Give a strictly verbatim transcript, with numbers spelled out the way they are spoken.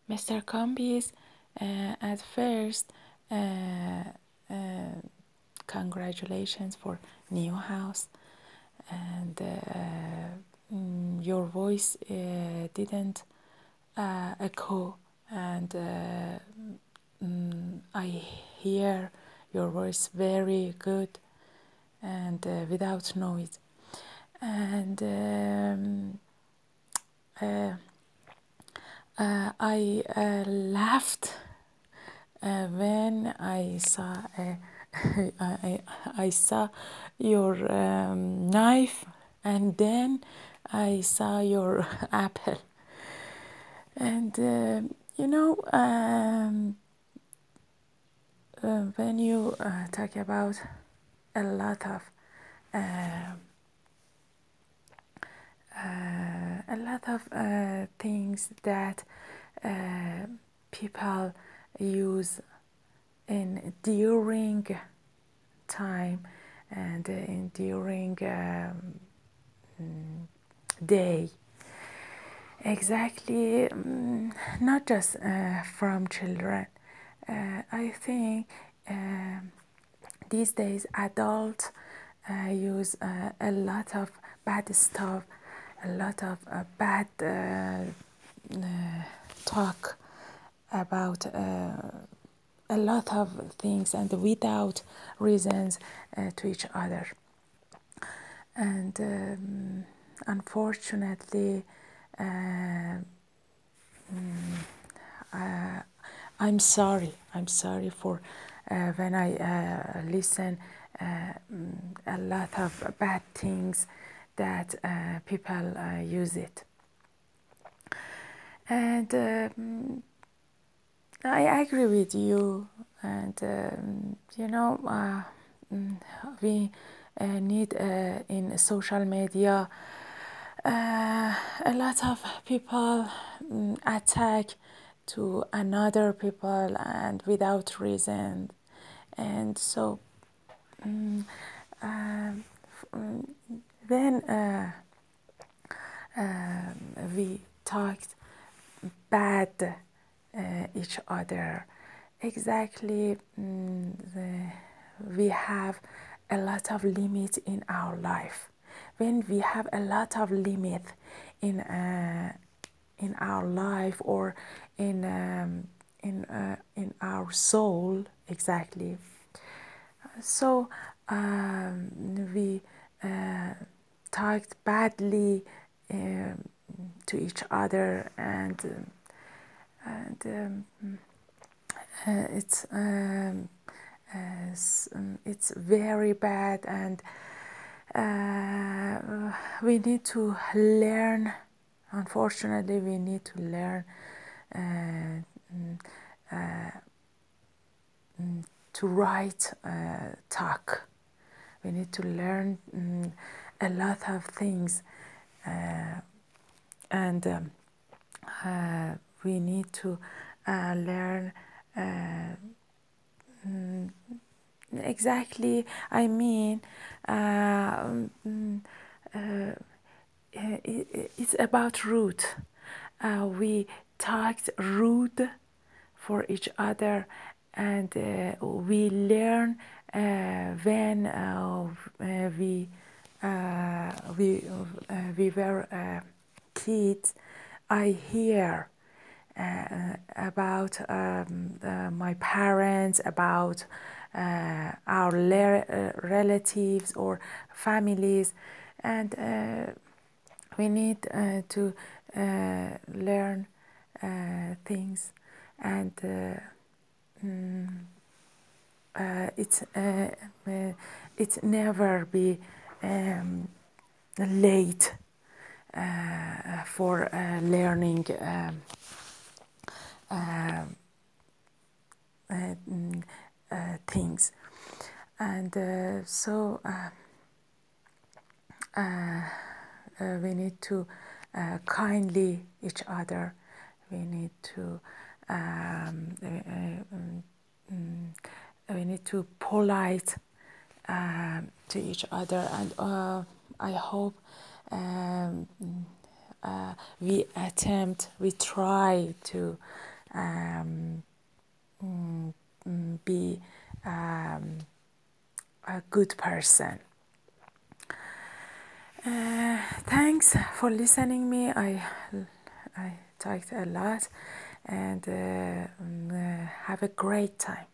mister Combis, uh, at first, uh, uh, congratulations for new house, and uh, mm, your voice uh, didn't uh, echo, and uh, mm, I hear your voice very good and uh, without noise. And um, uh, uh, I uh, laughed uh, when I saw uh, I, I saw your um, knife, and then I saw your apple. And uh, you know, um, uh, when you uh, talk about a lot of uh, uh, a lot of uh, things that uh, people use in during time and uh, in during um, day, exactly, um, not just uh, from children. uh, I think um, these days adults uh, use uh, a lot of bad stuff, a lot of uh, bad uh, uh, talk about uh, a lot of things and without reasons uh, to each other. And um, unfortunately, uh, uh, I'm sorry. I'm sorry for uh, when I uh, listen uh, mm, a lot of bad things that uh, people uh, use it. And um, I agree with you. And um, you know, uh, mm, we uh, need uh, in social media uh, a lot of people um, attack to another people and without reason. And so um, um, um, when uh, um, we talked bad uh, each other, exactly, mm, the, we have a lot of limit in our life. When we have a lot of limit in uh, in our life, or in um, in uh, in our soul, exactly, so um, we uh, talked badly um, to each other, and um, and um, uh, it's um, as, um, it's very bad. And uh, we need to learn. Unfortunately, we need to learn uh, mm, uh, mm, to write uh, talk. We need to learn mm, a lot of things, uh, and um, uh, we need to uh, learn uh, mm, exactly. I mean, uh, mm, uh, it, it's about root. Uh, we talked rude for each other, and uh, we learn uh, when uh, uh, we uh, we uh, we were uh, kids. I hear uh, about um, uh, my parents, about uh, our le- uh, relatives or families, and uh, we need uh, to uh, learn uh, things, and uh, mm, uh, it's uh, uh, it's never be um, late uh, for uh, learning um, um, uh, mm, uh, things. And uh, so uh, uh, uh, we need to uh, kindly each other. We need to um, uh, uh, mm, we need to polite um, to each other. And uh, I hope um, uh, we attempt, we try to um, mm, mm, be um, a good person. Uh, thanks for listening me. I I talked a lot, and uh, mm, uh, have a great time.